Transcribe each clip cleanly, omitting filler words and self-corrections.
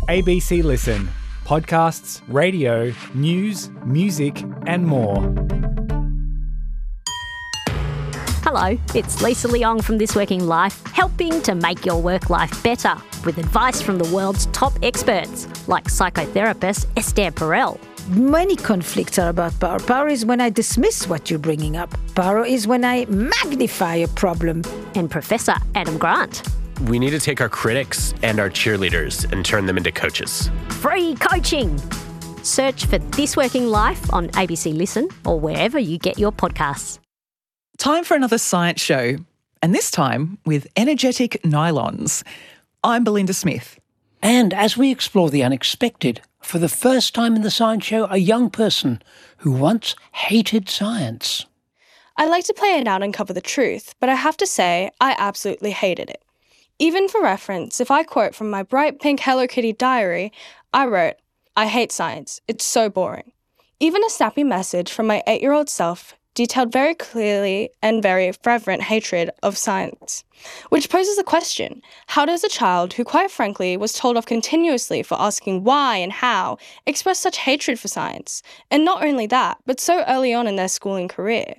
ABC Listen. Podcasts, radio, news, music and more. Hello, it's Lisa Leong from This Working Life, helping to make your work life better with advice from the world's top experts, like psychotherapist Esther Perel. Many conflicts are about power. Power is when I dismiss what you're bringing up. Power is when I magnify a problem. And Professor Adam Grant. We need to take our critics and our cheerleaders and turn them into coaches. Free coaching! Search for This Working Life on ABC Listen or wherever you get your podcasts. Time for another science show, and this time with energetic nylons. I'm Belinda Smith. And as we explore the unexpected, for the first time in the science show, a young person who once hated science. I like to play it out and cover the truth, but I have to say I absolutely hated it. Even for reference, if I quote from my bright pink Hello Kitty diary, I wrote, "I hate science, it's so boring." Even a snappy message from my 8-year-old self detailed very clearly and very fervent hatred of science. Which poses a question: how does a child who quite frankly was told off continuously for asking why and how express such hatred for science? And not only that, but so early on in their schooling career.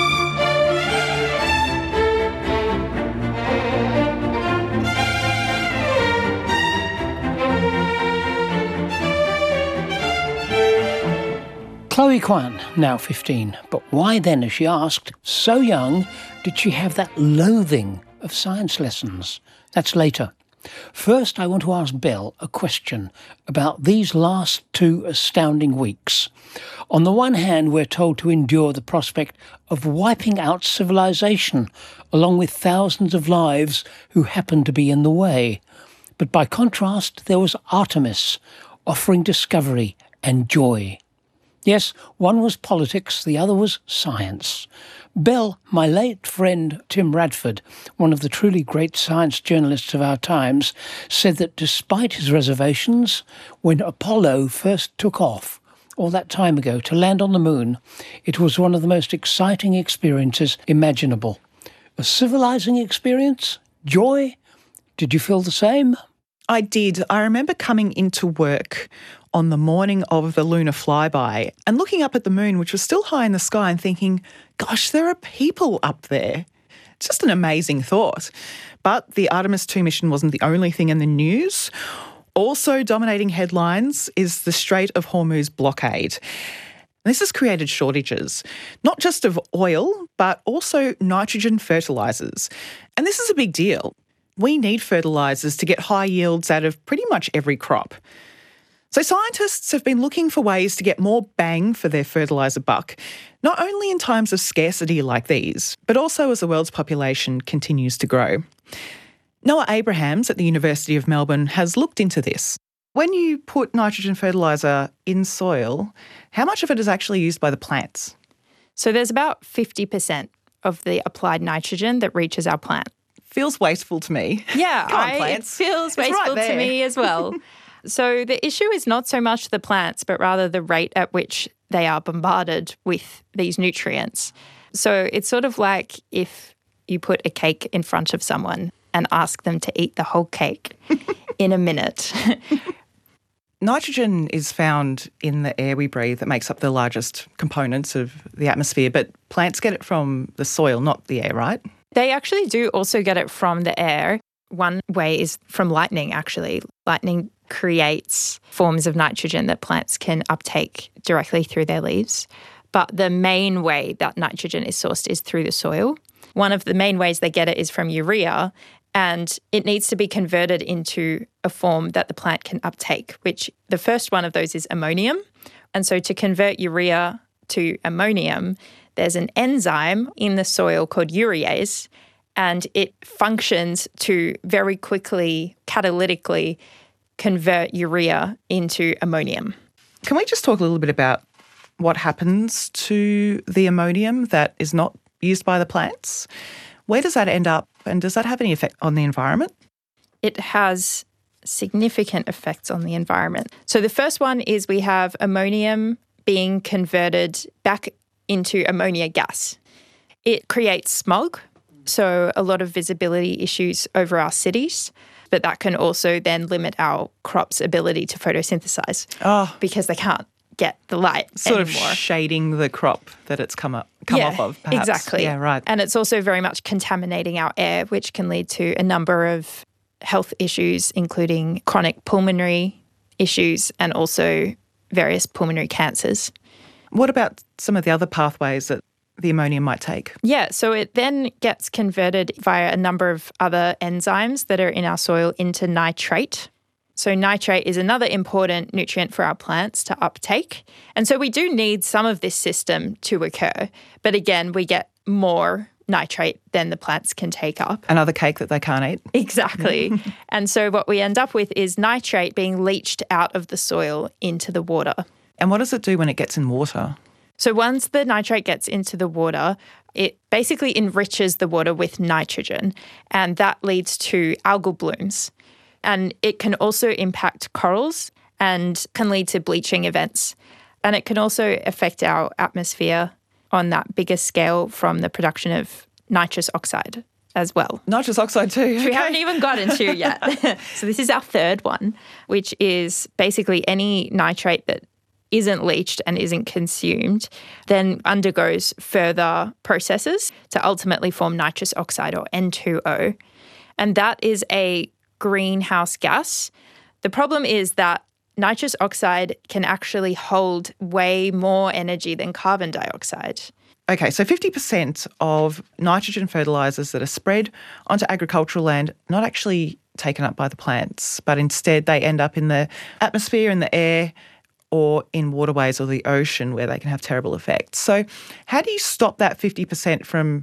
Chloe Kwan, now 15, but why then, as she asked, so young, did she have that loathing of science lessons? That's later. First, I want to ask Belle a question about these last 2 astounding weeks. On the one hand, we're told to endure the prospect of wiping out civilization, along with thousands of lives who happen to be in the way. But by contrast, there was Artemis, offering discovery and joy. Yes, one was politics, the other was science. Belle, my late friend Tim Radford, one of the truly great science journalists of our times, said that despite his reservations, when Apollo first took off, all that time ago, to land on the moon, it was one of the most exciting experiences imaginable. A civilizing experience? Joy? Did you feel the same? I did. I remember coming into work on the morning of the lunar flyby and looking up at the moon, which was still high in the sky, and thinking, gosh, there are people up there. It's just an amazing thought. But the Artemis 2 mission wasn't the only thing in the news. Also dominating headlines is the Strait of Hormuz blockade. This has created shortages, not just of oil, but also nitrogen fertilisers. And this is a big deal. We need fertilisers to get high yields out of pretty much every crop. So scientists have been looking for ways to get more bang for their fertiliser buck, not only in times of scarcity like these, but also as the world's population continues to grow. Noah Abrahams at the University of Melbourne has looked into this. When you put nitrogen fertiliser in soil, how much of it is actually used by the plants? So there's about 50% of the applied nitrogen that reaches our plant. Feels wasteful to me. Yeah, Come on, plants. It feels wasteful to me as well. So the issue is not so much the plants, but rather the rate at which they are bombarded with these nutrients. So it's sort of like if you put a cake in front of someone and ask them to eat the whole cake in a minute. Nitrogen is found in the air we breathe that makes up the largest components of the atmosphere, but plants get it from the soil, not the air, right? They actually do also get it from the air. One way is from lightning, actually. Lightning creates forms of nitrogen that plants can uptake directly through their leaves. But the main way that nitrogen is sourced is through the soil. One of the main ways they get it is from urea, and it needs to be converted into a form that the plant can uptake, which the first one of those is ammonium. And so to convert urea to ammonium, there's an enzyme in the soil called urease, and it functions to very quickly, catalytically convert urea into ammonium. Can we just talk a little bit about what happens to the ammonium that is not used by the plants? Where does that end up, and does that have any effect on the environment? It has significant effects on the environment. So the first one is we have ammonium being converted back into ammonia gas. It creates smog, so a lot of visibility issues over our cities. But that can also then limit our crop's ability to photosynthesize because they can't get the light sort anymore. of shading the crop that it's come off of, perhaps. Exactly. Yeah, right. And it's also very much contaminating our air, which can lead to a number of health issues, including chronic pulmonary issues and also various pulmonary cancers. What about some of the other pathways that the ammonia might take? Yeah, so it then gets converted via a number of other enzymes that are in our soil into nitrate. So nitrate is another important nutrient for our plants to uptake. And so we do need some of this system to occur. But again, we get more nitrate than the plants can take up. Another cake that they can't eat. Exactly. And so what we end up with is nitrate being leached out of the soil into the water. And what does it do when it gets in water? So once the nitrate gets into the water, it basically enriches the water with nitrogen, and that leads to algal blooms. And it can also impact corals and can lead to bleaching events. And it can also affect our atmosphere on that bigger scale from the production of nitrous oxide as well. Nitrous oxide too. Which we haven't even gotten to yet. So this is our third one, which is basically any nitrate that isn't leached and isn't consumed, then undergoes further processes to ultimately form nitrous oxide, or N2O. And that is a greenhouse gas. The problem is that nitrous oxide can actually hold way more energy than carbon dioxide. Okay, so 50% of nitrogen fertilisers that are spread onto agricultural land not actually taken up by the plants, but instead they end up in the atmosphere, in the air, or in waterways or the ocean, where they can have terrible effects. So how do you stop that 50% from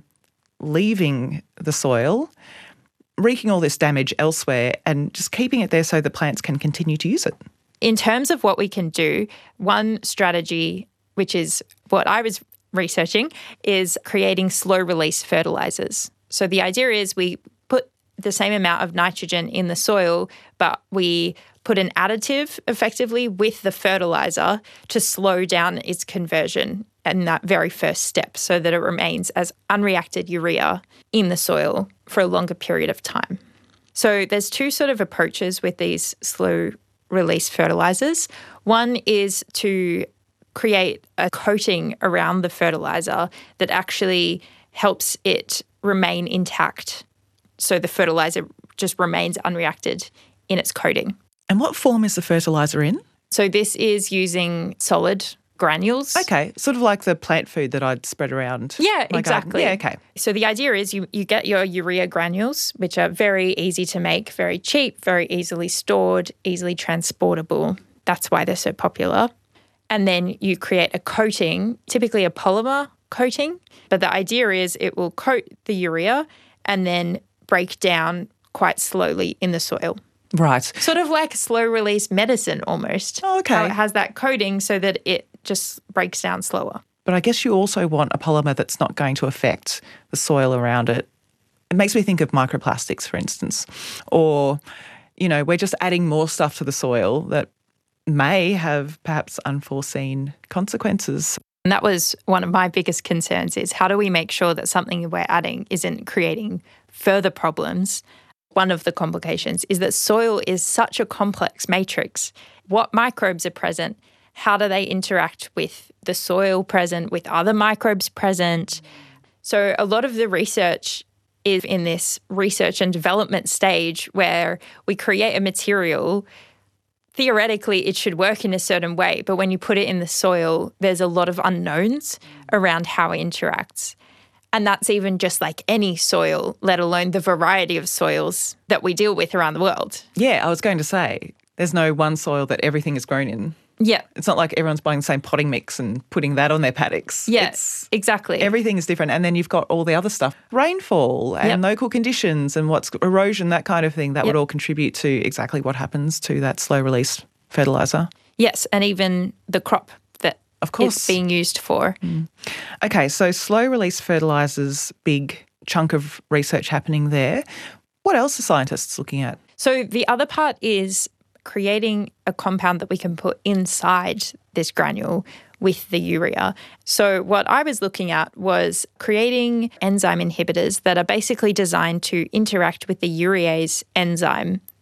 leaving the soil, wreaking all this damage elsewhere, and just keeping it there so the plants can continue to use it? In terms of what we can do, one strategy, which is what I was researching, is creating slow-release fertilisers. So the idea is we put the same amount of nitrogen in the soil, but we put an additive effectively with the fertiliser to slow down its conversion in that very first step, so that it remains as unreacted urea in the soil for a longer period of time. So there's two sort of approaches with these slow-release fertilisers. One is to create a coating around the fertiliser that actually helps it remain intact, so the fertiliser just remains unreacted in its coating. And what form is the fertiliser in? So this is using solid granules. Okay, sort of like the plant food that I'd spread around. Yeah, my exactly. garden. Yeah, okay. So the idea is you get your urea granules, which are very easy to make, very cheap, very easily stored, easily transportable. That's why they're so popular. And then you create a coating, typically a polymer coating. But the idea is it will coat the urea and then break down quite slowly in the soil. Right. Sort of like slow-release medicine almost. Oh, okay. How it has that coating so that it just breaks down slower. But I guess you also want a polymer that's not going to affect the soil around it. It makes me think of microplastics, for instance. Or, you know, we're just adding more stuff to the soil that may have perhaps unforeseen consequences. And that was one of my biggest concerns, is how do we make sure that something we're adding isn't creating further problems? One of the complications is that soil is such a complex matrix. What microbes are present? How do they interact with the soil present, with other microbes present? So a lot of the research is in this research and development stage where we create a material. Theoretically, it should work in a certain way, but when you put it in the soil, there's a lot of unknowns around how it interacts. And that's even just like any soil, let alone the variety of soils that we deal with around the world. Yeah, I was going to say, there's no one soil that everything is grown in. Yeah. It's not like everyone's buying the same potting mix and putting that on their paddocks. Yes, exactly. Everything is different. And then you've got all the other stuff, rainfall and local conditions and what's erosion, that kind of thing, that would all contribute to exactly what happens to that slow-release fertiliser. Yes, and even the crop that of course it's being used for. Okay, so slow-release fertilisers, big chunk of research happening there. What else are scientists looking at? So the other part is creating a compound that we can put inside this granule with the urea. So what I was looking at was creating enzyme inhibitors that are basically designed to interact with the urease enzyme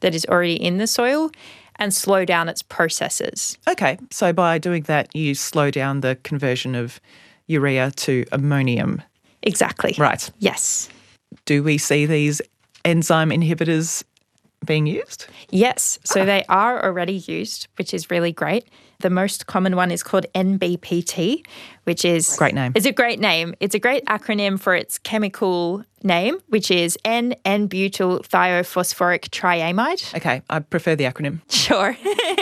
that is already in the soil and slow down its processes. Okay, so by doing that, you slow down the conversion of urea to ammonium. Exactly. Right. Yes. Do we see these enzyme inhibitors being used? Yes. So they are already used, which is really great. The most common one is called NBPT, which is... Great name. It's a great name. It's a great acronym for its chemical name, which is N-butyl thiophosphoric triamide. Okay, I prefer the acronym. Sure.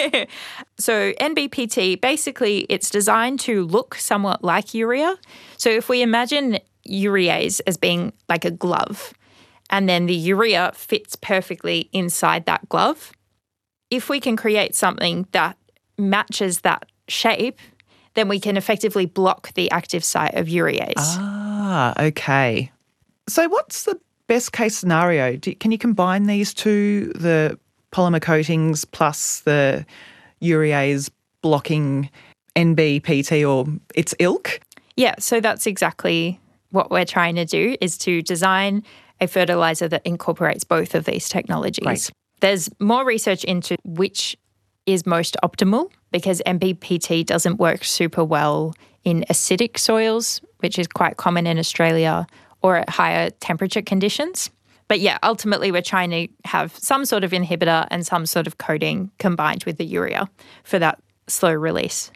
So NBPT, basically it's designed to look somewhat like urea. So if we imagine urease as being like a glove, and then the urea fits perfectly inside that glove, if we can create something that matches that shape, then we can effectively block the active site of urease. Ah, okay. So what's the best case scenario? Can you combine these two, the polymer coatings plus the urease blocking NBPT or its ilk? Yeah, so that's exactly what we're trying to do, is to design a fertiliser that incorporates both of these technologies. Right. There's more research into which is most optimal, because NBPT doesn't work super well in acidic soils, which is quite common in Australia, or at higher temperature conditions. But yeah, ultimately we're trying to have some sort of inhibitor and some sort of coating combined with the urea for that slow release.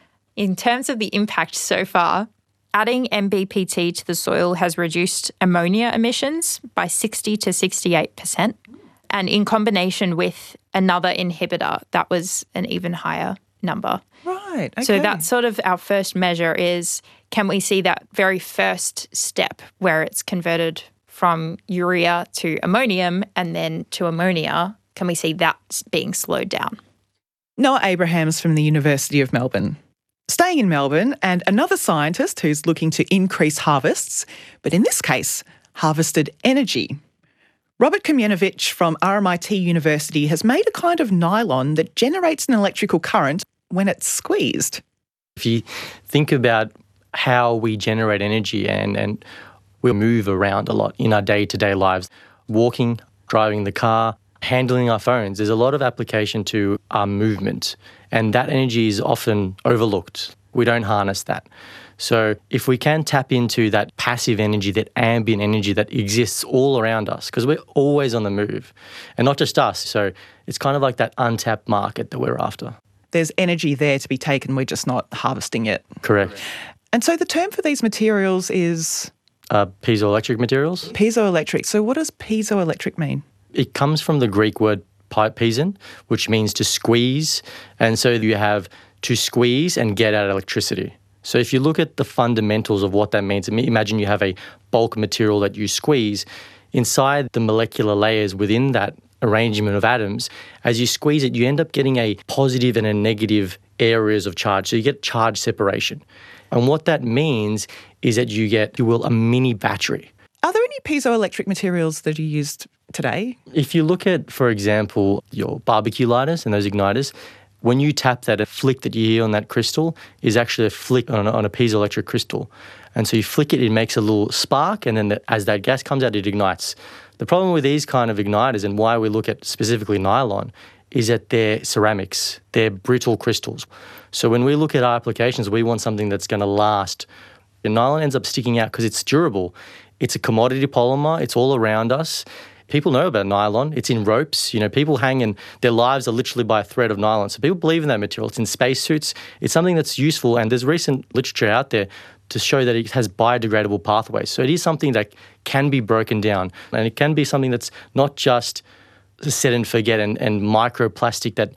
In terms of the impact so far, adding NBPT to the soil has reduced ammonia emissions by 60 to 68%. And in combination with another inhibitor, that was an even higher number. Right, okay. So that's sort of our first measure is, can we see that very first step where it's converted from urea to ammonium and then to ammonia, can we see that being slowed down? Noah Abrahams from the University of Melbourne. Staying in Melbourne, and another scientist who's looking to increase harvests, but in this case, harvested energy. Robert Komjenovich from RMIT University has made a kind of nylon that generates an electrical current when it's squeezed. If you think about how we generate energy and we move around a lot in our day-to-day lives, walking, driving the car, handling our phones, there's a lot of application to our movement, and that energy is often overlooked. We don't harness that. So if we can tap into that passive energy, that ambient energy that exists all around us, because we're always on the move, and not just us. So it's kind of like that untapped market that we're after. There's energy there to be taken, we're just not harvesting it. Correct. And so the term for these materials is? Piezoelectric materials. Piezoelectric. So what does piezoelectric mean? It comes from the Greek word piezo, which means to squeeze. And so you have to squeeze and get out electricity. So if you look at the fundamentals of what that means, imagine you have a bulk material that you squeeze. Inside the molecular layers within that arrangement of atoms, as you squeeze it, you end up getting a positive and a negative areas of charge. So you get charge separation. And what that means is that you get, if you will, a mini battery. Are there any piezoelectric materials that are used today? If you look at, for example, your barbecue lighters and those igniters, when you tap that, a flick that you hear on that crystal is actually a flick on a piezoelectric crystal. And so you flick it, it makes a little spark, and then as that gas comes out, it ignites. The problem with these kind of igniters, and why we look at specifically nylon, is that they're ceramics. They're brittle crystals. So when we look at our applications, we want something that's going to last. And nylon ends up sticking out because it's durable. It's a commodity polymer. It's all around us. People know about nylon. It's in ropes. You know, people hang and their lives are literally by a thread of nylon. So people believe in that material. It's in spacesuits. It's something that's useful, and there's recent literature out there to show that it has biodegradable pathways. So it is something that can be broken down, and it can be something that's not just set and forget and microplastic that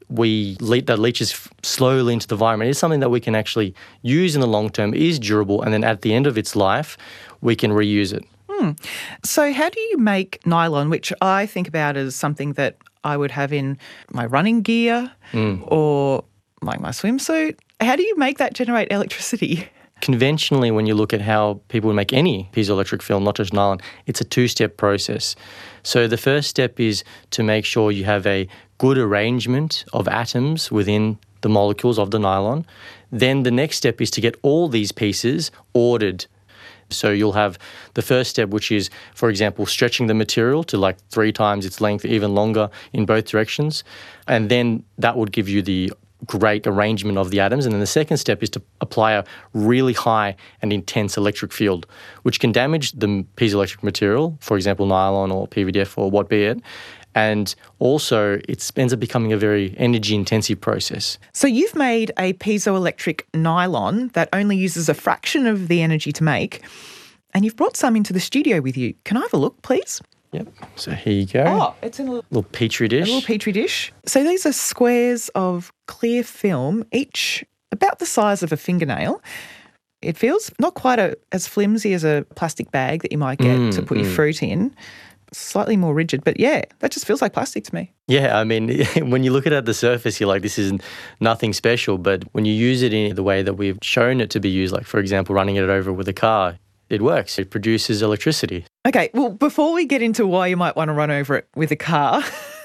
leaches slowly into the environment. It is something that we can actually use in the long term, is durable, and then at the end of its life, we can reuse it. So how do you make nylon, which I think about as something that I would have in my running gear or like my swimsuit? How do you make that generate electricity? Conventionally, when you look at how people would make any piezoelectric film, not just nylon, it's a two-step process. So the first step is to make sure you have a good arrangement of atoms within the molecules of the nylon. Then the next step is to get all these pieces ordered. So you'll have the first step, which is, for example, stretching the material to like 3 times its length, even longer in both directions. And then that would give you the great arrangement of the atoms. And then the second step is to apply a really high and intense electric field, which can damage the piezoelectric material, for example, nylon or PVDF or what be it. And also, it ends up becoming a very energy-intensive process. So you've made a piezoelectric nylon that only uses a fraction of the energy to make, and you've brought some into the studio with you. Can I have a look, please? Yep. So here you go. Oh, it's in a little petri dish. A little petri dish. So these are squares of clear film, each about the size of a fingernail. It feels not quite as flimsy as a plastic bag that you might get to put your fruit in. Slightly more rigid, but yeah, that just feels like plastic to me. Yeah, I mean, when you look at it at the surface, you're like, this is nothing special. But when you use it in the way that we've shown it to be used, like, for example, running it over with a car, it works. It produces electricity. Okay, well, before we get into why you might want to run over it with a car,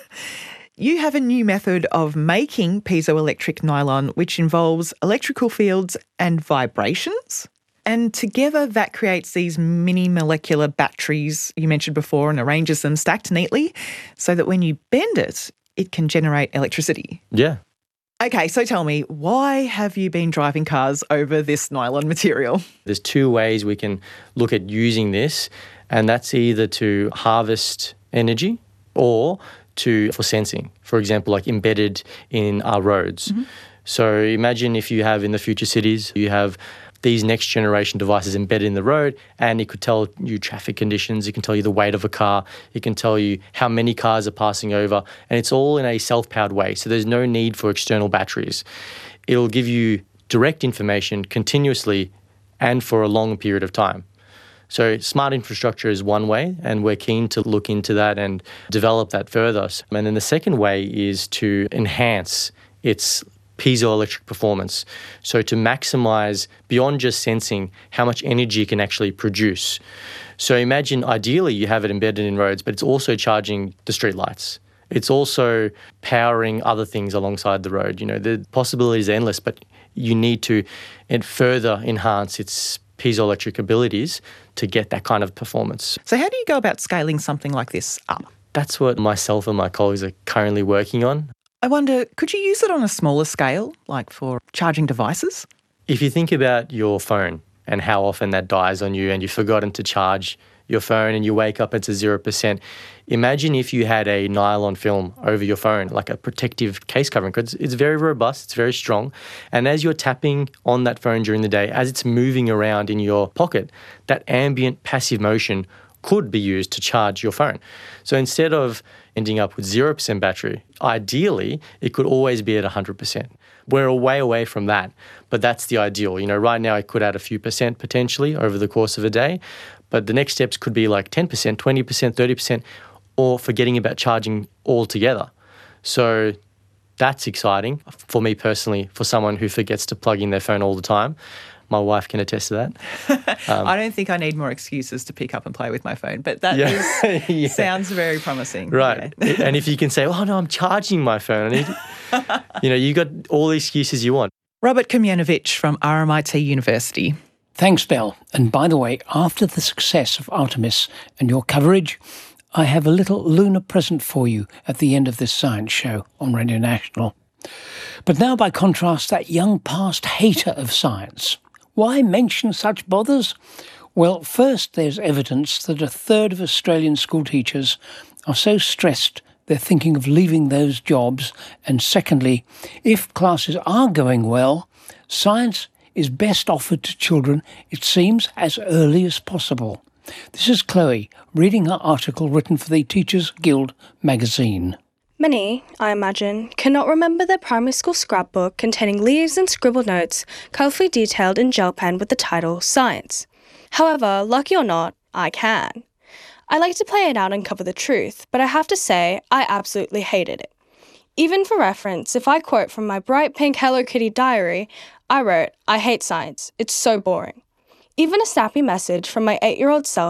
you have a new method of making piezoelectric nylon, which involves electrical fields and vibrations. And together that creates these mini molecular batteries you mentioned before and arranges them stacked neatly so that when you bend it, it can generate electricity. Yeah. Okay, so tell me, why have you been driving cars over this nylon material? There's 2 ways we can look at using this, and that's either to harvest energy or for sensing, for example, like embedded in our roads. Mm-hmm. So imagine if you have in the future cities, you have these next generation devices embedded in the road, and it could tell you traffic conditions, it can tell you the weight of a car, it can tell you how many cars are passing over, and it's all in a self-powered way. So there's no need for external batteries. It'll give you direct information continuously and for a long period of time. So smart infrastructure is one way, and we're keen to look into that and develop that further. And then the second way is to enhance its piezoelectric performance. So to maximize, beyond just sensing, how much energy it can actually produce. So imagine, ideally, you have it embedded in roads, but it's also charging the street lights. It's also powering other things alongside the road. You know, the possibilities are endless, but you need to further enhance its piezoelectric abilities to get that kind of performance. So how do you go about scaling something like this up? That's what myself and my colleagues are currently working on. I wonder, could you use it on a smaller scale, like for charging devices? If you think about your phone and how often that dies on you and you've forgotten to charge your phone and you wake up it's 0%, imagine if you had a nylon film over your phone, like a protective case covering, because it's very robust, it's very strong. And as you're tapping on that phone during the day, as it's moving around in your pocket, that ambient passive motion could be used to charge your phone. So instead of ending up with 0% battery, ideally, it could always be at 100%. We're a way away from that, but that's the ideal. You know, right now it could add a few percent potentially over the course of a day, but the next steps could be like 10%, 20%, 30%, or forgetting about charging altogether. So that's exciting for me personally, for someone who forgets to plug in their phone all the time. My wife can attest to that. I don't think I need more excuses to pick up and play with my phone, but that sounds very promising. Right. Yeah. And if you can say, oh, no, I'm charging my phone. You got all the excuses you want. Robert Komjanovich from RMIT University. Thanks, Belle. And by the way, after the success of Artemis and your coverage, I have a little lunar present for you at the end of this science show on Radio National. But now, by contrast, that young past hater of science. Why mention such bothers? Well, first, there's evidence that 1/3 of Australian school teachers are so stressed they're thinking of leaving those jobs. And secondly, if classes are going well, science is best offered to children, it seems, as early as possible. This is Chloe reading her article written for the Teachers Guild magazine. Many, I imagine, cannot remember their primary school scrapbook containing leaves and scribbled notes colourfully detailed in gel pen with the title Science. However, lucky or not, I can. I like to play it out and cover the truth, but I have to say I absolutely hated it. Even for reference, if I quote from my bright pink Hello Kitty diary, I wrote, "I hate science, it's so boring." Even a snappy message from my 8-year-old self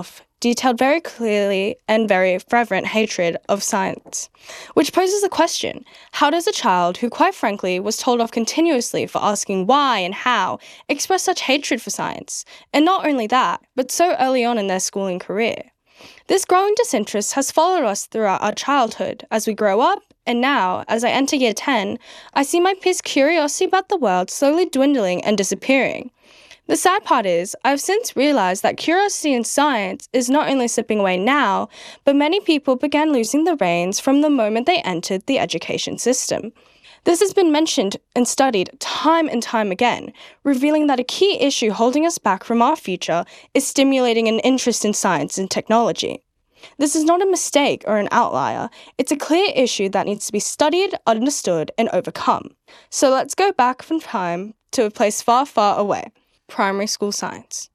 detailed very clearly and very fervent hatred of science, which poses the question, how does a child who quite frankly was told off continuously for asking why and how express such hatred for science? And not only that, but so early on in their schooling career. This growing disinterest has followed us throughout our childhood as we grow up, and now, as I enter year 10, I see my peers' curiosity about the world slowly dwindling and disappearing. The sad part is, I've since realised that curiosity in science is not only slipping away now, but many people began losing the reins from the moment they entered the education system. This has been mentioned and studied time and time again, revealing that a key issue holding us back from our future is stimulating an interest in science and technology. This is not a mistake or an outlier, it's a clear issue that needs to be studied, understood, and overcome. So let's go back from time to a place far, far away. Primary school science.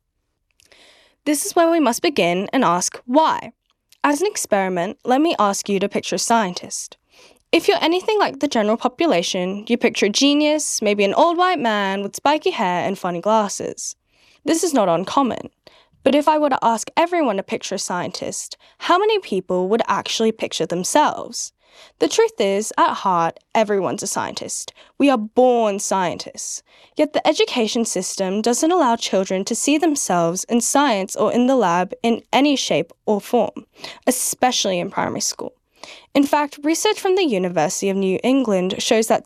This is where we must begin and ask why. As an experiment, let me ask you to picture a scientist. If you're anything like the general population, you picture a genius, maybe an old white man with spiky hair and funny glasses. This is not uncommon. But if I were to ask everyone to picture a scientist, how many people would actually picture themselves? The truth is, at heart, everyone's a scientist. We are born scientists. Yet the education system doesn't allow children to see themselves in science or in the lab in any shape or form, especially in primary school. In fact, research from the University of New England shows that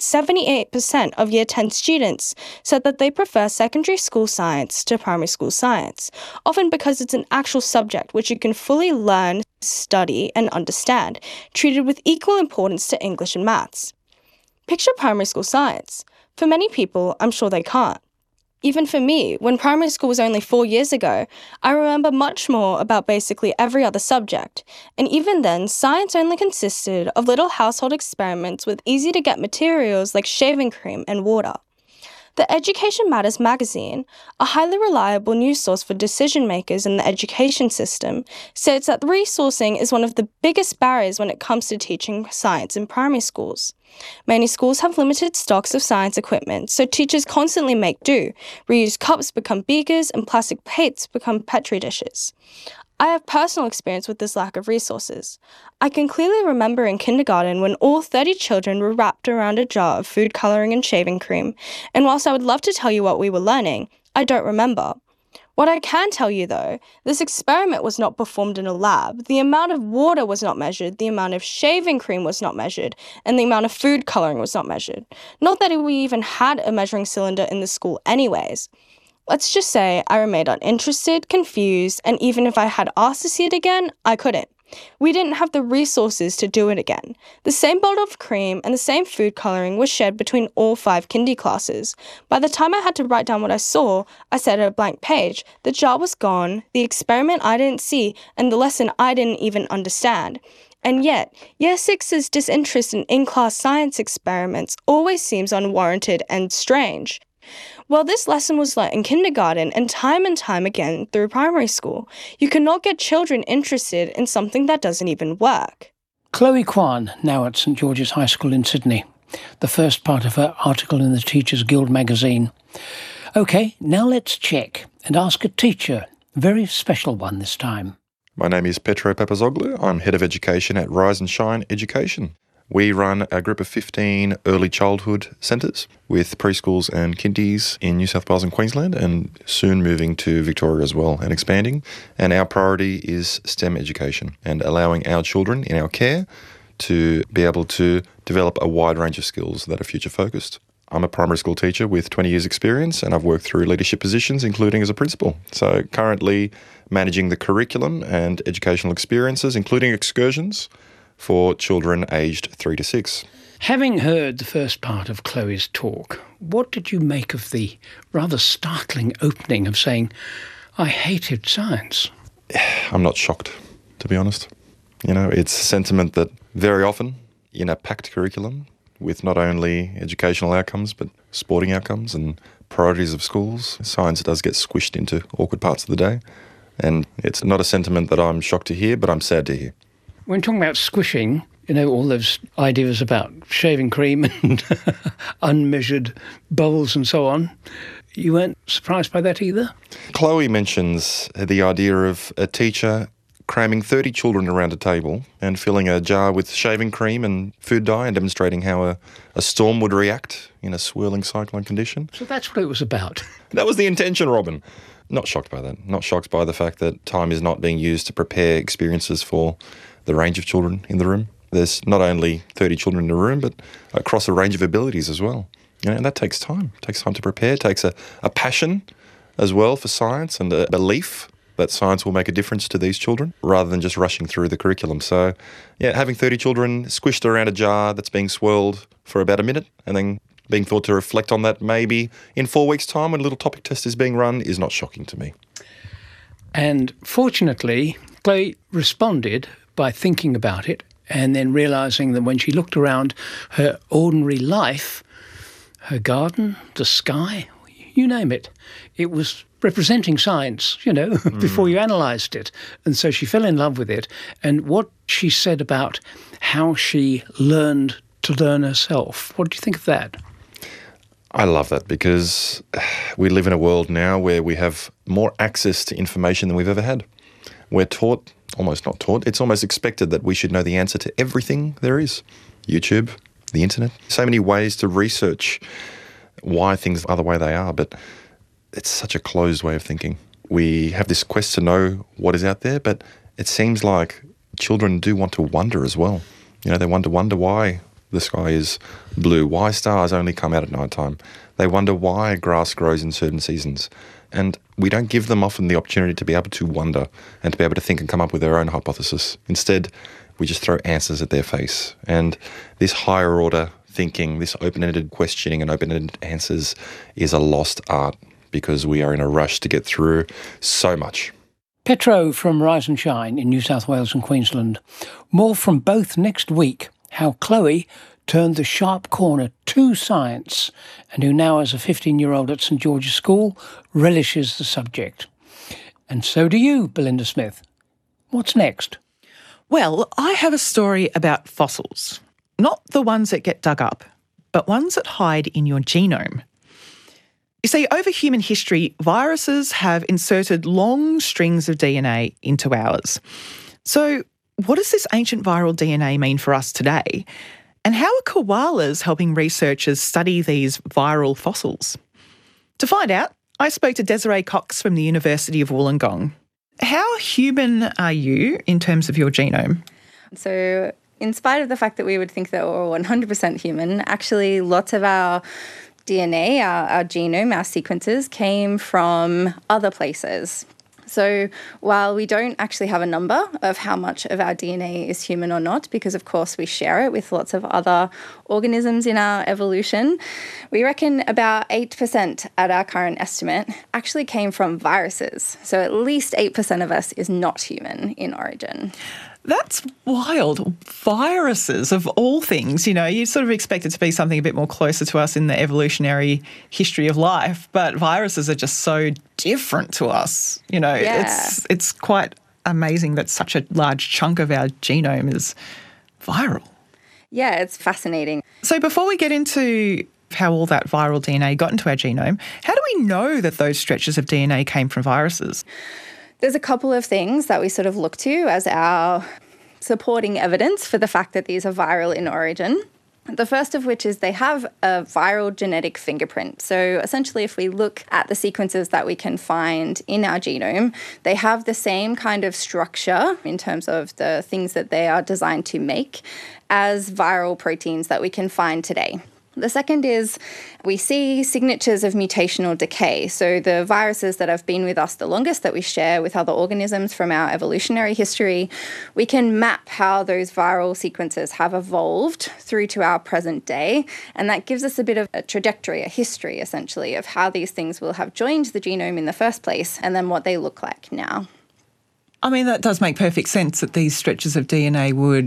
78% of Year 10 students said that they prefer secondary school science to primary school science, often because it's an actual subject which you can fully learn, study, and understand, treated with equal importance to English and maths. Picture primary school science. For many people, I'm sure they can't. Even for me, when primary school was only 4 years ago, I remember much more about basically every other subject. And even then, science only consisted of little household experiments with easy-to-get materials like shaving cream and water. The Education Matters magazine, a highly reliable news source for decision makers in the education system, states that resourcing is one of the biggest barriers when it comes to teaching science in primary schools. Many schools have limited stocks of science equipment, so teachers constantly make do. Reused cups become beakers and plastic plates become petri dishes. I have personal experience with this lack of resources. I can clearly remember in kindergarten when all 30 children were wrapped around a jar of food colouring and shaving cream, and whilst I would love to tell you what we were learning, I don't remember. What I can tell you though, this experiment was not performed in a lab, the amount of water was not measured, the amount of shaving cream was not measured, and the amount of food colouring was not measured. Not that we even had a measuring cylinder in the school anyways. Let's just say I remained uninterested, confused, and even if I had asked to see it again, I couldn't. We didn't have the resources to do it again. The same bottle of cream and the same food colouring was shared between all 5 kindy classes. By the time I had to write down what I saw, I said at a blank page, the jar was gone, the experiment I didn't see, and the lesson I didn't even understand. And yet, Year 6's disinterest in in-class science experiments always seems unwarranted and strange. Well, this lesson was learnt in kindergarten and time again through primary school. You cannot get children interested in something that doesn't even work. Chloe Kwan, now at St George's High School in Sydney. The first part of her article in the Teachers Guild magazine. OK, now let's check and ask a teacher. Very special one this time. My name is Petro Papazoglou. I'm Head of Education at Rise and Shine Education. We run a group of 15 early childhood centres with preschools and kindies in New South Wales and Queensland, and soon moving to Victoria as well and expanding. And our priority is STEM education and allowing our children in our care to be able to develop a wide range of skills that are future focused. I'm a primary school teacher with 20 years experience, and I've worked through leadership positions, including as a principal. So currently managing the curriculum and educational experiences, including excursions, for children aged 3 to 6. Having heard the first part of Chloe's talk, what did you make of the rather startling opening of saying, I hated science? I'm not shocked, to be honest. You know, it's a sentiment that very often in a packed curriculum with not only educational outcomes but sporting outcomes and priorities of schools, science does get squished into awkward parts of the day. And it's not a sentiment that I'm shocked to hear, but I'm sad to hear. When talking about squishing, you know, all those ideas about shaving cream and unmeasured bowls and so on, you weren't surprised by that either? Chloe mentions the idea of a teacher cramming 30 children around a table and filling a jar with shaving cream and food dye and demonstrating how a storm would react in a swirling cyclone condition. So that's what it was about. That was the intention, Robin. Not shocked by that. Not shocked by the fact that time is not being used to prepare experiences for the range of children in the room. There's not only 30 children in the room, but across a range of abilities as well. And that takes time. It takes time to prepare. It takes a passion as well for science and a belief that science will make a difference to these children rather than just rushing through the curriculum. So, having 30 children squished around a jar that's being swirled for about a minute and then being thought to reflect on that maybe in 4 weeks' time when a little topic test is being run is not shocking to me. And fortunately, Chloe responded by thinking about it and then realising that when she looked around her ordinary life, her garden, the sky, you name it, it was representing science, before you analysed it. And so she fell in love with it. And what she said about how she learned to learn herself, what do you think of that? I love that because we live in a world now where we have more access to information than we've ever had. We're taught, almost not taught, it's almost expected that we should know the answer to everything there is. YouTube, the internet, so many ways to research why things are the way they are, but it's such a closed way of thinking. We have this quest to know what is out there, but it seems like children do want to wonder as well. They wonder why the sky is blue, why stars only come out at night time. They wonder why grass grows in certain seasons. And we don't give them often the opportunity to be able to wonder and to be able to think and come up with their own hypothesis. Instead, we just throw answers at their face. And this higher order thinking, this open-ended questioning and open-ended answers is a lost art because we are in a rush to get through so much. Petro from Rise and Shine in New South Wales and Queensland. More from both next week. How Chloe turned the sharp corner to science and who now, as a 15-year-old at St George's School, relishes the subject. And so do you, Belinda Smith. What's next? Well, I have a story about fossils. Not the ones that get dug up, but ones that hide in your genome. You see, over human history, viruses have inserted long strings of DNA into ours. So what does this ancient viral DNA mean for us today? And how are koalas helping researchers study these viral fossils? To find out, I spoke to Desiree Cox from the University of Wollongong. How human are you in terms of your genome? So in spite of the fact that we would think that we're 100% human, actually lots of our DNA, our genome, our sequences came from other places. So while we don't actually have a number of how much of our DNA is human or not, because of course we share it with lots of other organisms in our evolution, we reckon about 8% at our current estimate actually came from viruses. So at least 8% of us is not human in origin. That's wild. Viruses, of all things, you sort of expect it to be something a bit more closer to us in the evolutionary history of life, but viruses are just so different to us. It's quite amazing that such a large chunk of our genome is viral. Yeah, it's fascinating. So before we get into how all that viral DNA got into our genome, how do we know that those stretches of DNA came from viruses? There's a couple of things that we sort of look to as our supporting evidence for the fact that these are viral in origin. The first of which is they have a viral genetic fingerprint. So essentially, if we look at the sequences that we can find in our genome, they have the same kind of structure in terms of the things that they are designed to make as viral proteins that we can find today. The second is we see signatures of mutational decay. So the viruses that have been with us the longest, that we share with other organisms from our evolutionary history, we can map how those viral sequences have evolved through to our present day. And that gives us a bit of a trajectory, a history essentially, of how these things will have joined the genome in the first place and then what they look like now. I mean, that does make perfect sense that these stretches of DNA would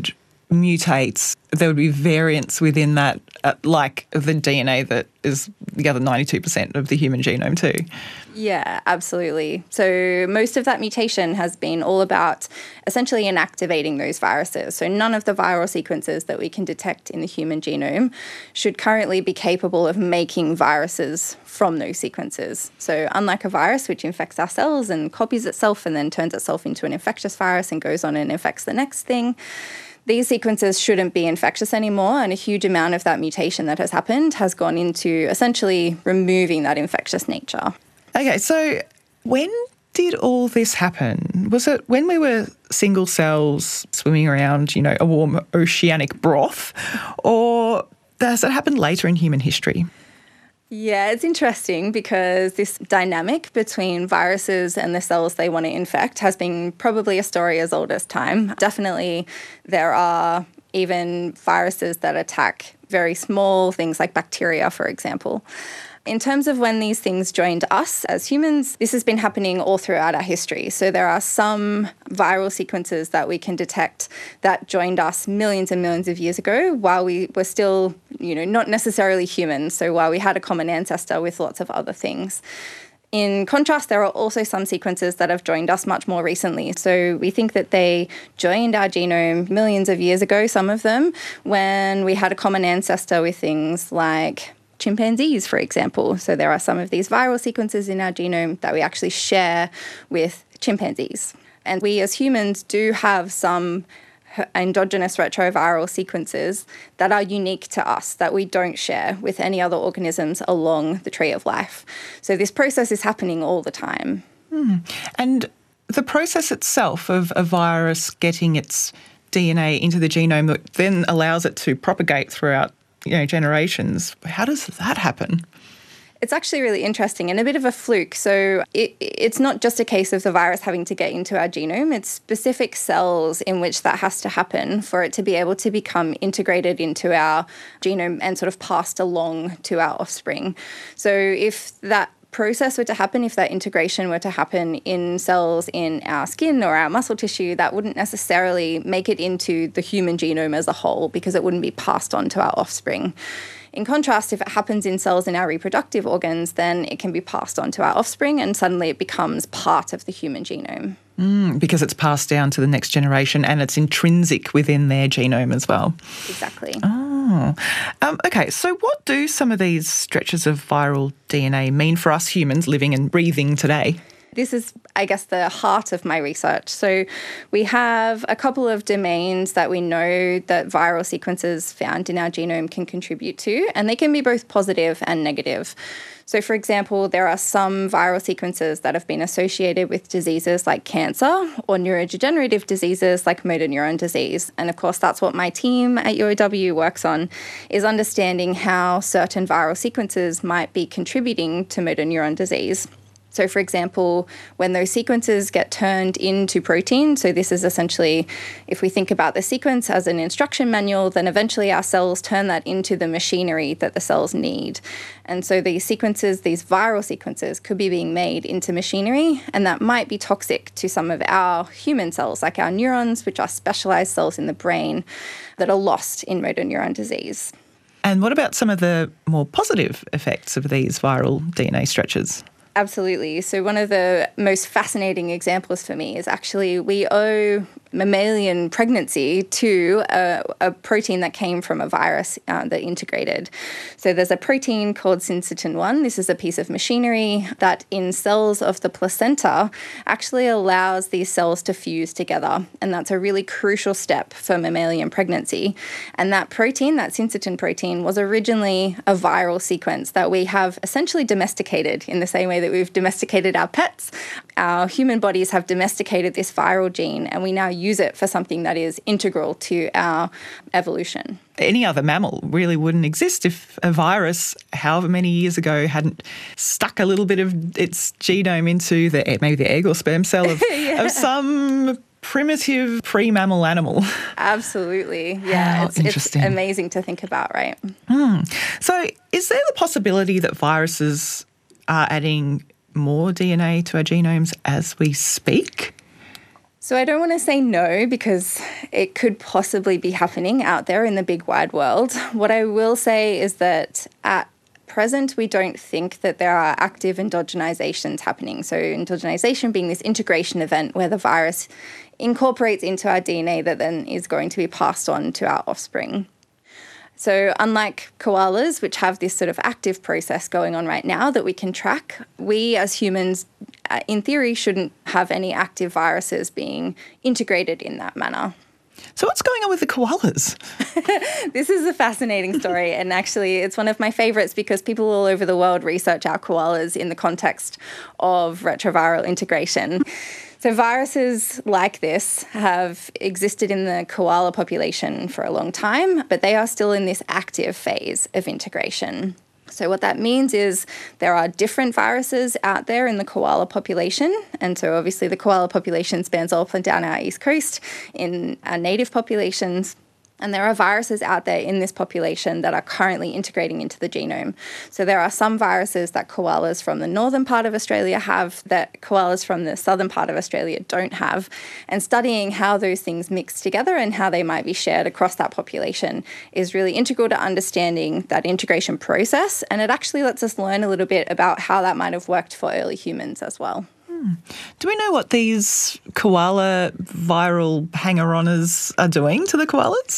mutates, there would be variants within that, like the DNA that is the other 92% of the human genome too. Yeah, absolutely. So most of that mutation has been all about essentially inactivating those viruses. So none of the viral sequences that we can detect in the human genome should currently be capable of making viruses from those sequences. So unlike a virus, which infects our cells and copies itself and then turns itself into an infectious virus and goes on and infects the next thing, these sequences shouldn't be infectious anymore, and a huge amount of that mutation that has happened has gone into essentially removing that infectious nature. Okay, so when did all this happen? Was it when we were single cells swimming around, a warm oceanic broth, or has it happened later in human history? Yeah, it's interesting because this dynamic between viruses and the cells they want to infect has been probably a story as old as time. Definitely there are even viruses that attack very small things like bacteria, for example. In terms of when these things joined us as humans, this has been happening all throughout our history. So there are some viral sequences that we can detect that joined us millions and millions of years ago while we were still, not necessarily humans. So while we had a common ancestor with lots of other things. In contrast, there are also some sequences that have joined us much more recently. So we think that they joined our genome millions of years ago, some of them, when we had a common ancestor with things like chimpanzees, for example. So there are some of these viral sequences in our genome that we actually share with chimpanzees. And we as humans do have some endogenous retroviral sequences that are unique to us that we don't share with any other organisms along the tree of life. So this process is happening all the time. And the process itself of a virus getting its DNA into the genome that then allows it to propagate throughout generations. How does that happen? It's actually really interesting and a bit of a fluke. So it's not just a case of the virus having to get into our genome. It's specific cells in which that has to happen for it to be able to become integrated into our genome and sort of passed along to our offspring. So if that process were to happen, if that integration were to happen in cells in our skin or our muscle tissue, that wouldn't necessarily make it into the human genome as a whole because it wouldn't be passed on to our offspring. In contrast, if it happens in cells in our reproductive organs, then it can be passed on to our offspring and suddenly it becomes part of the human genome. Because it's passed down to the next generation and it's intrinsic within their genome as well. Exactly. Okay, so what do some of these stretches of viral DNA mean for us humans living and breathing today? This is, I guess, the heart of my research. So we have a couple of domains that we know that viral sequences found in our genome can contribute to, and they can be both positive and negative. So, for example, there are some viral sequences that have been associated with diseases like cancer or neurodegenerative diseases like motor neuron disease. And of course, that's what my team at UOW works on, is understanding how certain viral sequences might be contributing to motor neuron disease. So, for example, when those sequences get turned into protein, so this is essentially, if we think about the sequence as an instruction manual, then eventually our cells turn that into the machinery that the cells need. And so these sequences, these viral sequences, could be being made into machinery, and that might be toxic to some of our human cells, like our neurons, which are specialized cells in the brain that are lost in motor neuron disease. And what about some of the more positive effects of these viral DNA stretches? Absolutely. So one of the most fascinating examples for me is actually we owe mammalian pregnancy to a protein that came from a virus that integrated. So there's a protein called syncytin-1. This is a piece of machinery that in cells of the placenta actually allows these cells to fuse together. And that's a really crucial step for mammalian pregnancy. And that protein, that syncytin protein, was originally a viral sequence that we have essentially domesticated in the same way that we've domesticated our pets. Our human bodies have domesticated this viral gene, and we now use it for something that is integral to our evolution. Any other mammal really wouldn't exist if a virus, however many years ago, hadn't stuck a little bit of its genome into maybe the egg or sperm cell of some primitive pre-mammal animal. Absolutely. Yeah, it's amazing to think about, right? So is there the possibility that viruses are adding more DNA to our genomes as we speak? So I don't want to say no because it could possibly be happening out there in the big wide world. What I will say is that at present, we don't think that there are active endogenizations happening. So endogenization being this integration event where the virus incorporates into our DNA that then is going to be passed on to our offspring. So unlike koalas, which have this sort of active process going on right now that we can track, we as humans, in theory, shouldn't have any active viruses being integrated in that manner. So what's going on with the koalas? This is a fascinating story, and actually it's one of my favourites because people all over the world research our koalas in the context of retroviral integration. So viruses like this have existed in the koala population for a long time, but they are still in this active phase of integration. So what that means is there are different viruses out there in the koala population. And so obviously the koala population spans all up and down our east coast in our native populations. And there are viruses out there in this population that are currently integrating into the genome. So there are some viruses that koalas from the northern part of Australia have that koalas from the southern part of Australia don't have. And studying how those things mix together and how they might be shared across that population is really integral to understanding that integration process. And it actually lets us learn a little bit about how that might have worked for early humans as well. Do we know what these koala viral hanger-oners are doing to the koalas?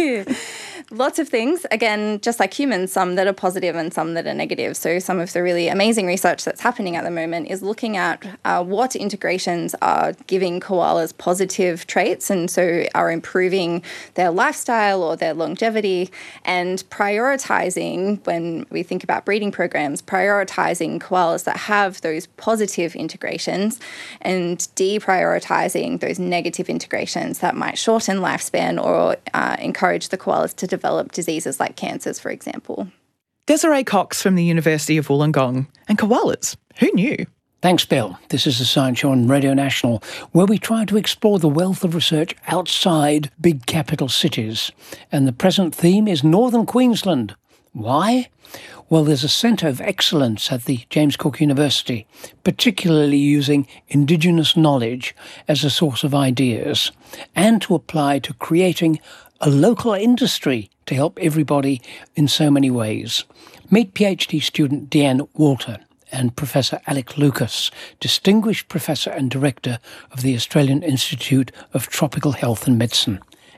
Lots of things. Again, just like humans, some that are positive and some that are negative. So some of the really amazing research that's happening at the moment is looking at what integrations are giving koalas positive traits and so are improving their lifestyle or their longevity, and prioritizing, when we think about breeding programs, prioritizing koalas that have those positive integrations and deprioritizing those negative integrations that might shorten lifespan or encourage the koalas to develop diseases like cancers, for example. Desiree Cox from the University of Wollongong. And koalas, who knew? Thanks, Bill. This is The Science Show on Radio National, where we try to explore the wealth of research outside big capital cities. And the present theme is Northern Queensland. Why? Well, there's a centre of excellence at the James Cook University, particularly using Indigenous knowledge as a source of ideas and to apply to creating a local industry to help everybody in so many ways. Meet PhD student Deanne Walter and Professor Alex Lucas, Distinguished Professor and Director of the Australian Institute of Tropical Health and Medicine.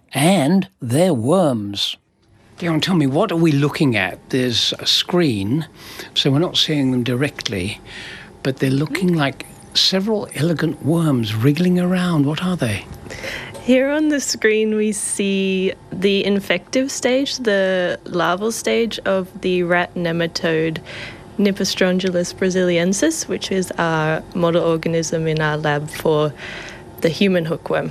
And their worms. Deanne, tell me, what are we looking at? There's a screen, so we're not seeing them directly, but they're looking like several elegant worms wriggling around. What are they? Here on the screen we see the infective stage, the larval stage of the rat nematode Nippostrongylus brasiliensis, which is our model organism in our lab for the human hookworm.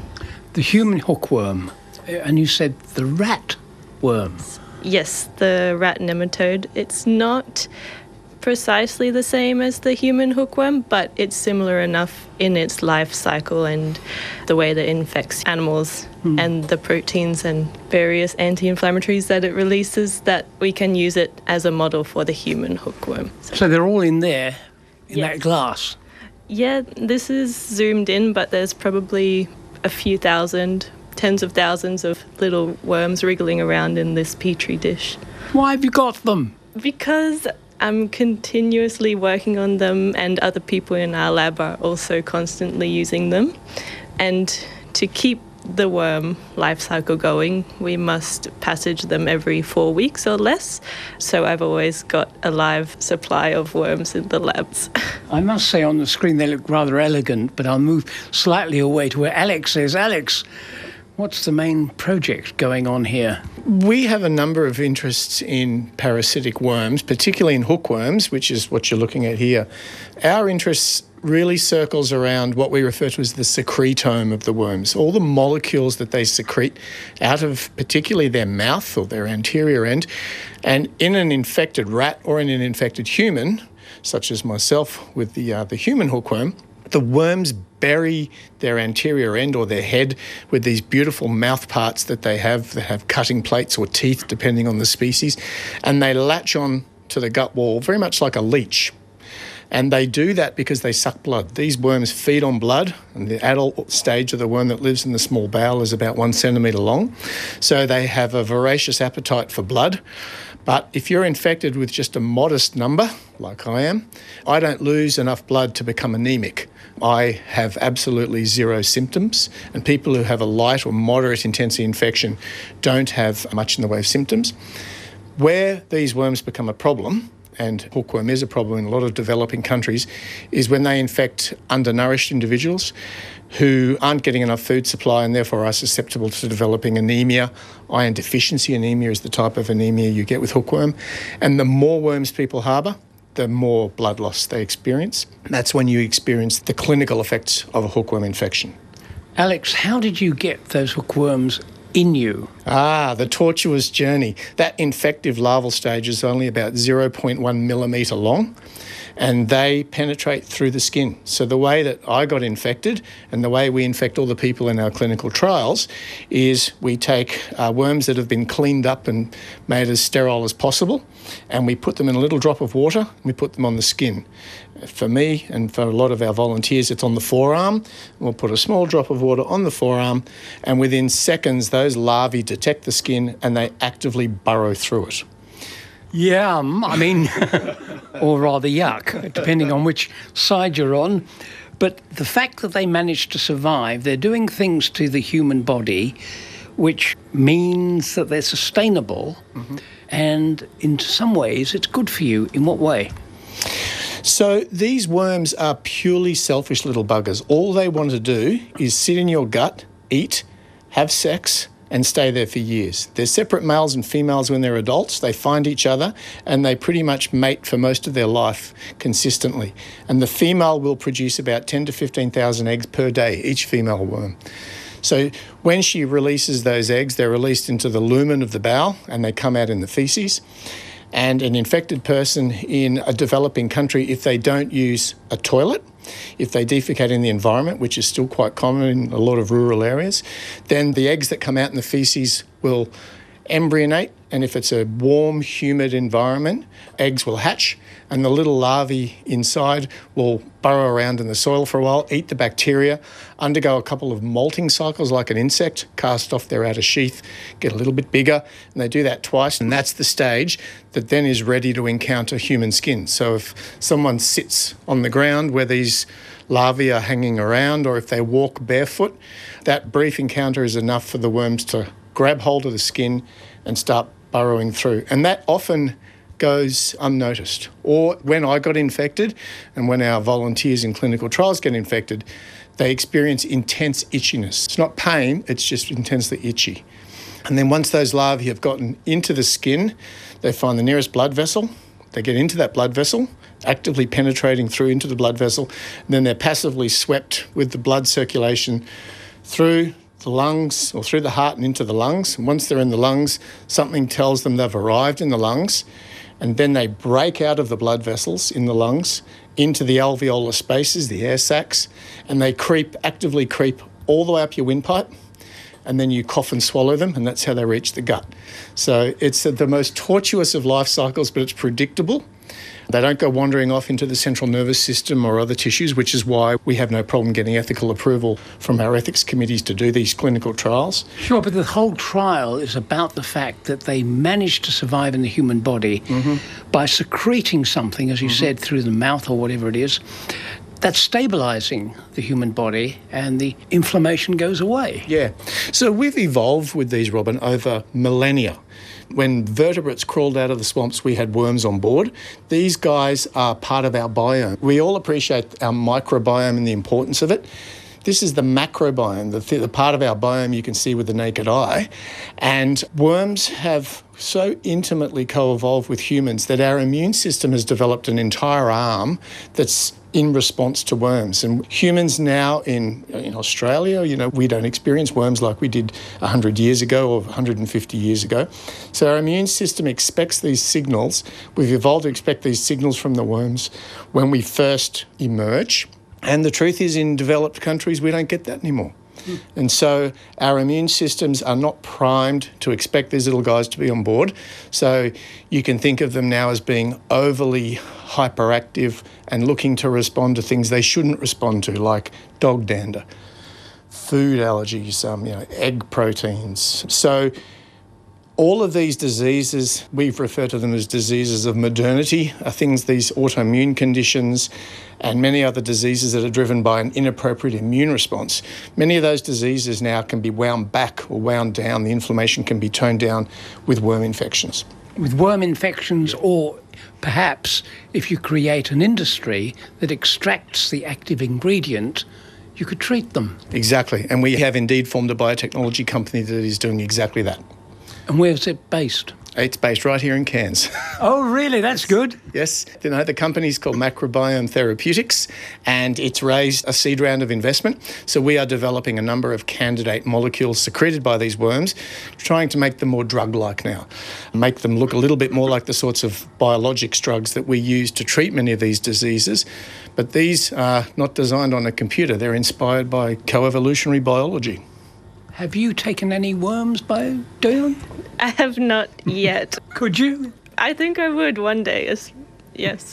The human hookworm, and you said the rat worm. Yes, the rat nematode. It's not precisely the same as the human hookworm, but it's similar enough in its life cycle and the way that it infects animals and the proteins and various anti-inflammatories that it releases that we can use it as a model for the human hookworm. So they're all in there, in that glass? Yeah, this is zoomed in, but there's probably a few thousand, tens of thousands of little worms wriggling around in this petri dish. Why have you got them? Because I'm continuously working on them, and other people in our lab are also constantly using them. And to keep the worm life cycle going, we must passage them every 4 weeks or less. So I've always got a live supply of worms in the labs. I must say on the screen they look rather elegant, but I'll move slightly away to where Alex is. Alex, what's the main project going on here? We have a number of interests in parasitic worms, particularly in hookworms, which is what you're looking at here. Our interest really circles around what we refer to as the secretome of the worms, all the molecules that they secrete out of particularly their mouth or their anterior end. And in an infected rat or in an infected human, such as myself with the human hookworm, the worms bury their anterior end or their head with these beautiful mouth parts that have cutting plates or teeth, depending on the species, and they latch on to the gut wall very much like a leech. And they do that because they suck blood. These worms feed on blood, and the adult stage of the worm that lives in the small bowel is about 1 centimetre long. So they have a voracious appetite for blood. But if you're infected with just a modest number, like I am, I don't lose enough blood to become anemic. I have absolutely zero symptoms, and people who have a light or moderate intensity infection don't have much in the way of symptoms. Where these worms become a problem, and hookworm is a problem in a lot of developing countries, is when they infect undernourished individuals who aren't getting enough food supply and therefore are susceptible to developing anemia. Iron deficiency anemia is the type of anemia you get with hookworm. And the more worms people harbour, the more blood loss they experience. That's when you experience the clinical effects of a hookworm infection. Alex, how did you get those hookworms in you? The tortuous journey. That infective larval stage is only about 0.1 millimetre long, and they penetrate through the skin. So the way that I got infected, and the way we infect all the people in our clinical trials, is we take worms that have been cleaned up and made as sterile as possible, and we put them in a little drop of water, and we put them on the skin. For me and for a lot of our volunteers, it's on the forearm. We'll put a small drop of water on the forearm, and within seconds, those larvae detect the skin and they actively burrow through it. Yeah, I mean, or rather yuck, depending on which side you're on. But the fact that they manage to survive, they're doing things to the human body which means that they're sustainable, and in some ways it's good for you. In what way? So these worms are purely selfish little buggers. All they want to do is sit in your gut, eat, have sex, and stay there for years. They're separate males and females when they're adults. They find each other and they pretty much mate for most of their life consistently. And the female will produce about 10 to 15,000 eggs per day, each female worm. So when she releases those eggs, they're released into the lumen of the bowel and they come out in the faeces. And an infected person in a developing country, if they don't use a toilet, if they defecate in the environment, which is still quite common in a lot of rural areas, then the eggs that come out in the faeces will embryonate, and if it's a warm, humid environment, eggs will hatch, and the little larvae inside will burrow around in the soil for a while, eat the bacteria, undergo a couple of molting cycles like an insect, cast off their outer sheath, get a little bit bigger, and they do that twice, and that's the stage that then is ready to encounter human skin. So if someone sits on the ground where these larvae are hanging around, or if they walk barefoot, that brief encounter is enough for the worms to grab hold of the skin and start burrowing through. And that often goes unnoticed. Or when I got infected, and when our volunteers in clinical trials get infected, they experience intense itchiness. It's not pain, it's just intensely itchy. And then once those larvae have gotten into the skin, they find the nearest blood vessel, they get into that blood vessel, actively penetrating through into the blood vessel, and then they're passively swept with the blood circulation through the lungs or through the heart and into the lungs. And once they're in the lungs, something tells them they've arrived in the lungs, and then they break out of the blood vessels in the lungs into the alveolar spaces, the air sacs, and they actively creep all the way up your windpipe, and then you cough and swallow them, and that's how they reach the gut. So it's the most tortuous of life cycles, but it's predictable. They don't go wandering off into the central nervous system or other tissues, which is why we have no problem getting ethical approval from our ethics committees to do these clinical trials. Sure, but the whole trial is about the fact that they manage to survive in the human body by secreting something, as you said, through the mouth or whatever it is, that's stabilising the human body, and the inflammation goes away. Yeah. So we've evolved with these, Robin, over millennia. When vertebrates crawled out of the swamps, we had worms on board. These guys are part of our biome. We all appreciate our microbiome and the importance of it. This is the macrobiome, the part of our biome you can see with the naked eye. And worms have so intimately co-evolved with humans that our immune system has developed an entire arm that's in response to worms. And humans now in Australia, we don't experience worms like we did 100 years ago or 150 years ago. So our immune system expects these signals. We've evolved to expect these signals from the worms when we first emerge. And the truth is, in developed countries, we don't get that anymore. And so our immune systems are not primed to expect these little guys to be on board. So you can think of them now as being overly hyperactive and looking to respond to things they shouldn't respond to, like dog dander, food allergies, egg proteins. So all of these diseases, we've referred to them as diseases of modernity, are things, these autoimmune conditions and many other diseases that are driven by an inappropriate immune response. Many of those diseases now can be wound back or wound down. The inflammation can be toned down with worm infections. With worm infections, or perhaps if you create an industry that extracts the active ingredient, you could treat them. Exactly. And we have indeed formed a biotechnology company that is doing exactly that. And where's it based? It's based right here in Cairns. Oh, really? That's good. Yes. The company's called Macrobiome Therapeutics, and it's raised a seed round of investment. So we are developing a number of candidate molecules secreted by these worms, trying to make them more drug-like now, make them look a little bit more like the sorts of biologics drugs that we use to treat many of these diseases. But these are not designed on a computer. They're inspired by coevolutionary biology. Have you taken any worms by doing them? I have not yet. Could you? I think I would one day. Yes.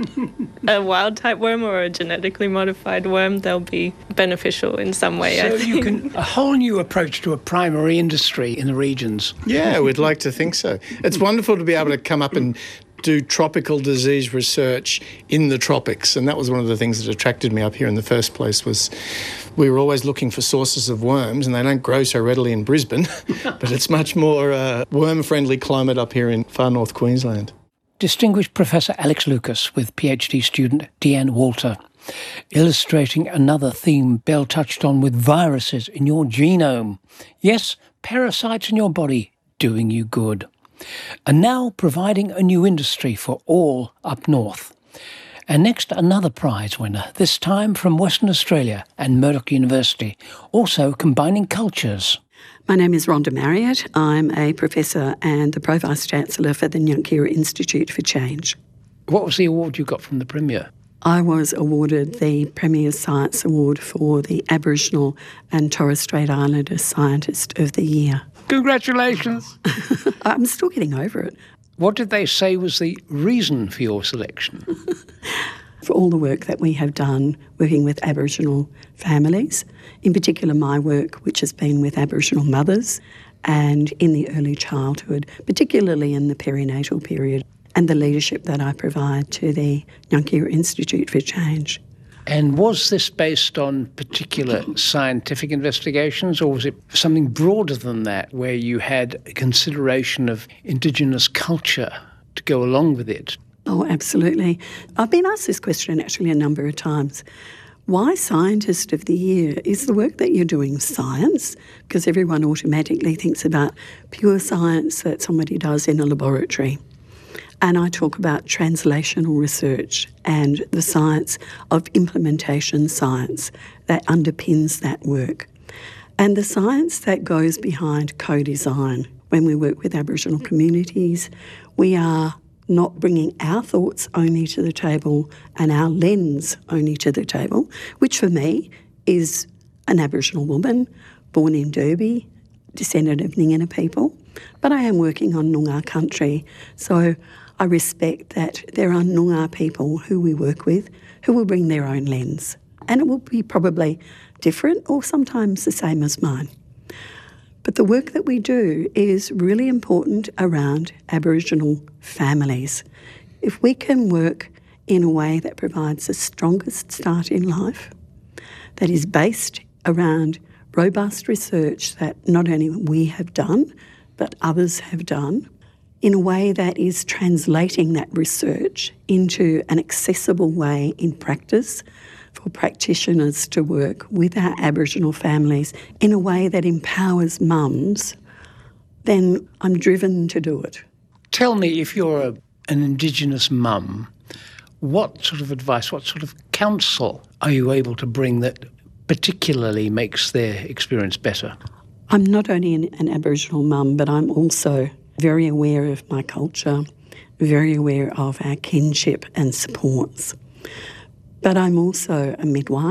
A wild type worm or a genetically modified worm, they'll be beneficial in some way. So you can a whole new approach to a primary industry in the regions. Yeah, we'd like to think so. It's wonderful to be able to come up and do tropical disease research in the tropics, and that was one of the things that attracted me up here in the first place. Was we were always looking for sources of worms, and they don't grow so readily in Brisbane, but it's much more worm-friendly climate up here in far north Queensland. Distinguished Professor Alex Lucas with PhD student Deanne Walter, illustrating another theme Belle touched on with viruses in your genome. Yes, parasites in your body doing you good. And now providing a new industry for all up north. And next, another prize winner, this time from Western Australia and Murdoch University, also combining cultures. My name is Rhonda Marriott. I'm a professor and the Pro-Vice-Chancellor for the Nyunkiera Institute for Change. What was the award you got from the Premier? I was awarded the Premier's Science Award for the Aboriginal and Torres Strait Islander Scientist of the Year. Congratulations. I'm still getting over it. What did they say was the reason for your selection? For all the work that we have done working with Aboriginal families, in particular my work, which has been with Aboriginal mothers and in the early childhood, particularly in the perinatal period, and the leadership that I provide to the Nyunkiera Institute for Change. And was this based on particular scientific investigations, or was it something broader than that, where you had a consideration of Indigenous culture to go along with it? Oh, absolutely. I've been asked this question actually a number of times. Why Scientist of the Year? Is the work that you're doing science? Because everyone automatically thinks about pure science that somebody does in a laboratory. And I talk about translational research and the science of implementation science that underpins that work. And the science that goes behind co-design. When we work with Aboriginal communities, we are not bringing our thoughts only to the table and our lens only to the table, which for me is an Aboriginal woman born in Derby, descendant of Ngingina people. But I am working on Noongar country, so I respect that there are Noongar people who we work with who will bring their own lens. And it will be probably different or sometimes the same as mine. But the work that we do is really important around Aboriginal families. If we can work in a way that provides the strongest start in life, that is based around robust research that not only we have done, but others have done, in a way that is translating that research into an accessible way in practice for practitioners to work with our Aboriginal families in a way that empowers mums, then I'm driven to do it. Tell me, if you're an Indigenous mum, what sort of advice, what sort of counsel are you able to bring that particularly makes their experience better? I'm not only an Aboriginal mum, but I'm also very aware of my culture, very aware of our kinship and supports. But I'm also a midwife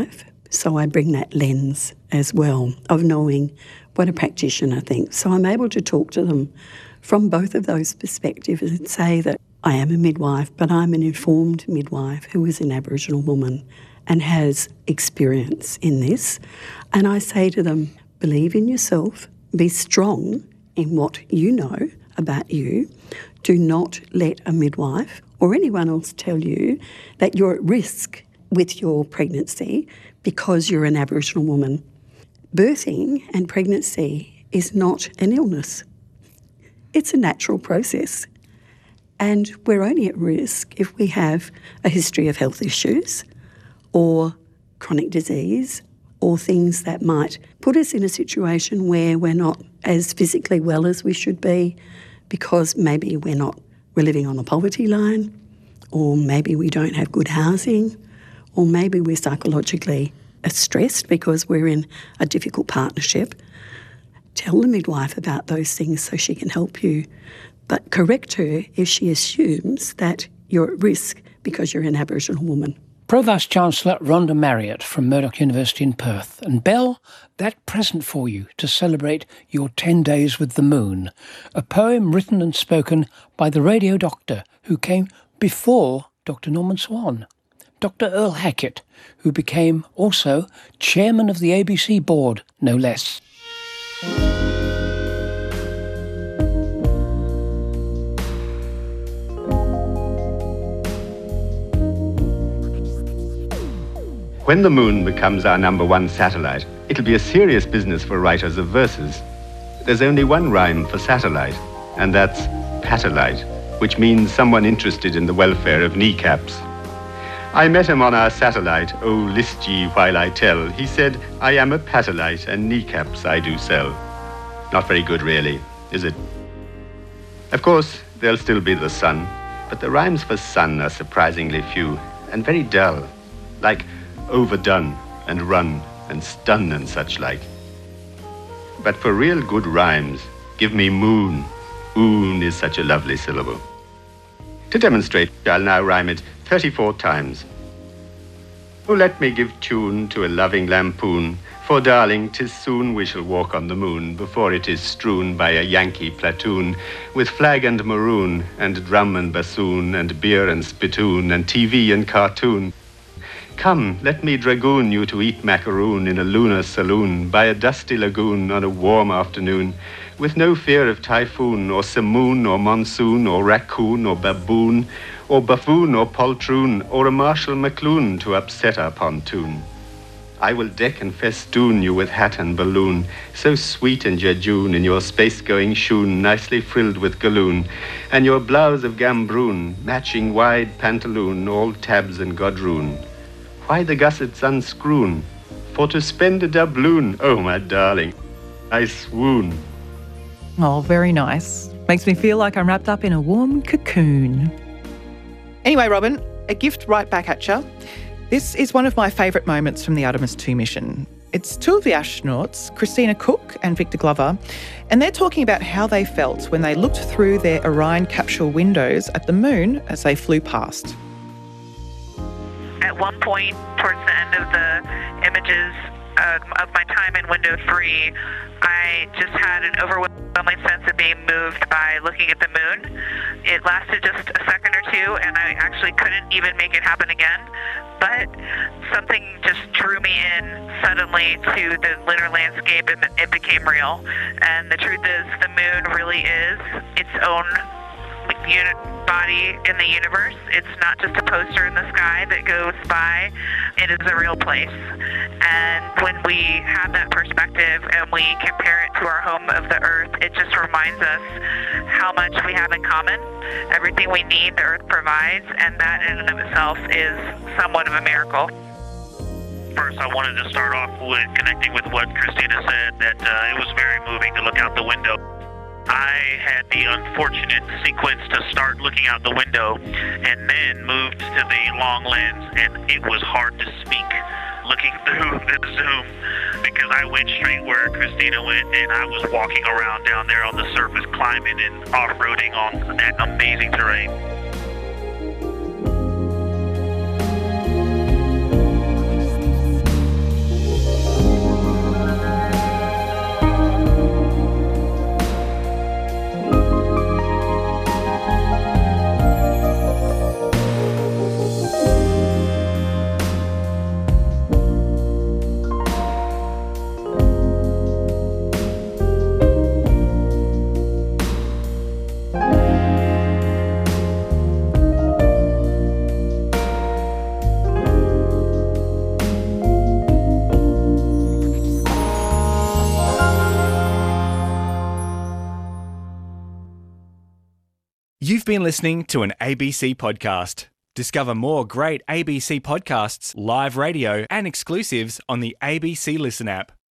So I bring that lens as well of knowing what a practitioner thinks. So I'm able to talk to them from both of those perspectives and say that I am a midwife, but I'm an informed midwife who is an Aboriginal woman and has experience in this. And I say to them, believe in yourself, be strong in what you know about you. Do not let a midwife or anyone else tell you that you're at risk with your pregnancy because you're an Aboriginal woman. Birthing and pregnancy is not an illness. It's a natural process. And we're only at risk if we have a history of health issues or chronic disease or things that might put us in a situation where we're not as physically well as we should be because maybe we're living on the poverty line, or maybe we don't have good housing, or maybe we're psychologically stressed because we're in a difficult partnership. Tell the midwife about those things so she can help you, but correct her if she assumes that you're at risk because you're an Aboriginal woman. Pro-Vice Chancellor Rhonda Marriott from Murdoch University in Perth. And Belle, that present for you to celebrate your 10 days with the moon. A poem written and spoken by the radio doctor who came before Dr. Norman Swan. Dr. Earl Hackett, who became also chairman of the ABC board, no less. When the moon becomes our #1 satellite, it'll be a serious business for writers of verses. There's only one rhyme for satellite, and that's patellite, which means someone interested in the welfare of kneecaps. I met him on our satellite, oh list ye while I tell. He said, I am a patellite and kneecaps I do sell. Not very good really, is it? Of course, there'll still be the sun, but the rhymes for sun are surprisingly few and very dull, like overdone and run and stun and such like. But for real good rhymes, give me moon. Oon is such a lovely syllable. To demonstrate, I'll now rhyme it 34 times. Oh, let me give tune to a loving lampoon, for darling, 'tis soon we shall walk on the moon, before it is strewn by a Yankee platoon, with flag and maroon, and drum and bassoon, and beer and spittoon, and TV and cartoon. Come, let me dragoon you to eat macaroon in a lunar saloon by a dusty lagoon on a warm afternoon, with no fear of typhoon or simoon or monsoon or raccoon or baboon or buffoon or poltroon or a Marshall McLuhan to upset our pontoon. I will deck and festoon you with hat and balloon, so sweet and jejune in your space-going shoon, nicely frilled with galloon, and your blouse of gambroon, matching wide pantaloon, all tabs and godroon. Why the gussets unscrewn? For to spend a doubloon, oh my darling, I swoon. Oh, very nice. Makes me feel like I'm wrapped up in a warm cocoon. Anyway, Robin, a gift right back at you. This is one of my favourite moments from the Artemis 2 mission. It's two of the astronauts, Christina Cook and Victor Glover, and they're talking about how they felt when they looked through their Orion capsule windows at the moon as they flew past. At one point, towards the end of the images of my time in window 3, I just had an overwhelming sense of being moved by looking at the moon. It lasted just a second or two, and I actually couldn't even make it happen again. But something just drew me in suddenly to the lunar landscape, and it became real. And the truth is, the moon really is its own body in the universe. It's not just a poster in the sky that goes by. It is a real place. And when we have that perspective and we compare it to our home of the Earth, it just reminds us how much we have in common. Everything we need, the Earth provides, and that in and of itself is somewhat of a miracle. First, I wanted to start off with connecting with what Christina said, that it was very moving to look out the window. I had the unfortunate sequence to start looking out the window and then moved to the long lens, and it was hard to speak looking through the zoom because I went straight where Christina went, and I was walking around down there on the surface, climbing and off-roading on that amazing terrain. You've been listening to an ABC podcast. Discover more great ABC podcasts, live radio, and exclusives on the ABC Listen app.